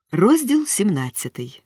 Розділ 17.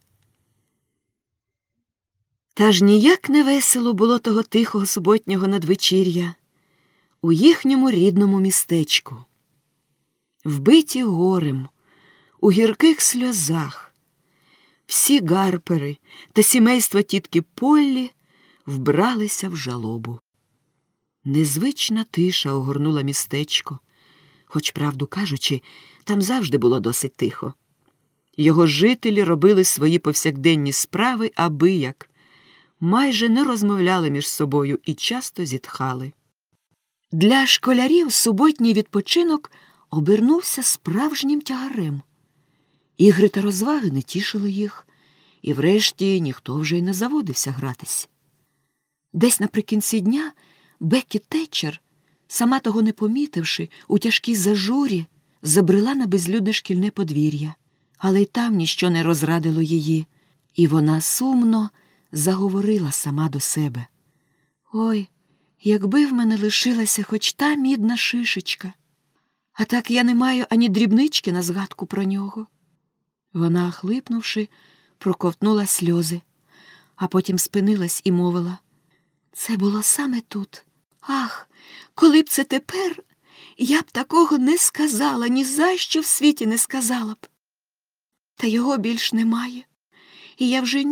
Та ж ніяк не весело було того тихого суботнього надвечір'я у їхньому рідному містечку. Вбиті горем, у гірких сльозах, всі гарпери та сімейства тітки Поллі вбралися в жалобу. Незвична тиша огорнула містечко, хоч, правду кажучи, там завжди було досить тихо. Його жителі робили свої повсякденні справи абияк, майже не розмовляли між собою і часто зітхали. Для школярів суботній відпочинок обернувся справжнім тягарем. Ігри та розваги не тішили їх, і врешті ніхто вже й не заводився гратись. Десь наприкінці дня Беккі Тетчер, сама того не помітивши, у тяжкій зажурі, забрела на безлюдне шкільне подвір'я. Але й там ніщо не розрадило її, і вона сумно заговорила сама до себе. «Ой, якби в мене лишилася хоч та мідна шишечка, а так я не маю ані дрібнички на згадку про нього». Вона, хлипнувши, проковтнула сльози, а потім спинилась і мовила: «Це було саме тут. Ах, коли б це тепер, я б такого не сказала, ні за що в світі не сказала б. Та його більш немає, і я вже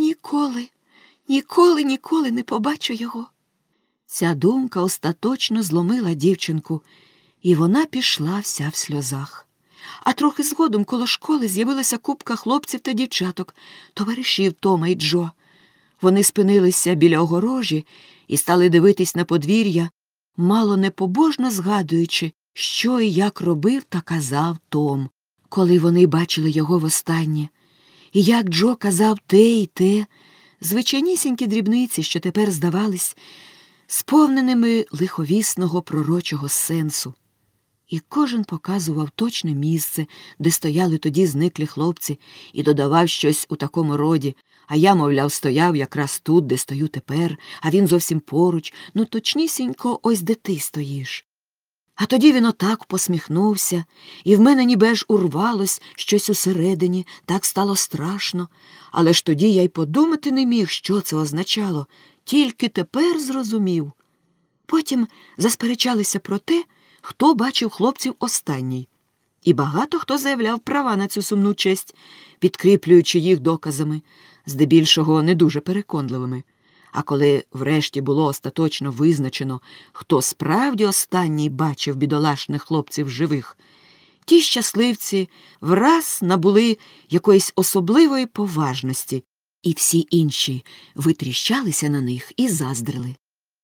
ніколи не побачу його». Ця думка остаточно зломила дівчинку, і вона пішла вся в сльозах. А трохи згодом коло школи з'явилася купка хлопців та дівчаток, товаришів Тома і Джо. Вони спинилися біля огорожі і стали дивитись на подвір'я, мало не побожно згадуючи, що і як робив та казав Том, коли вони бачили його востаннє, і як Джо казав те і те, звичайнісінькі дрібниці, що тепер здавались сповненими лиховісного пророчого сенсу. І кожен показував точне місце, де стояли тоді зниклі хлопці, і додавав щось у такому роді: «А я, мовляв, стояв якраз тут, де стою тепер, а він зовсім поруч, ну точнісінько ось де ти стоїш». А тоді він отак посміхнувся, і в мене ніби аж урвалось щось усередині, так стало страшно. Але ж тоді я й подумати не міг, що це означало, тільки тепер зрозумів. Потім засперечалися про те, хто бачив хлопців останній. І багато хто заявляв права на цю сумну честь, підкріплюючи їх доказами, здебільшого не дуже переконливими. А коли врешті було остаточно визначено, хто справді останній бачив бідолашних хлопців живих, ті щасливці враз набули якоїсь особливої поважності, і всі інші витріщалися на них і заздрили.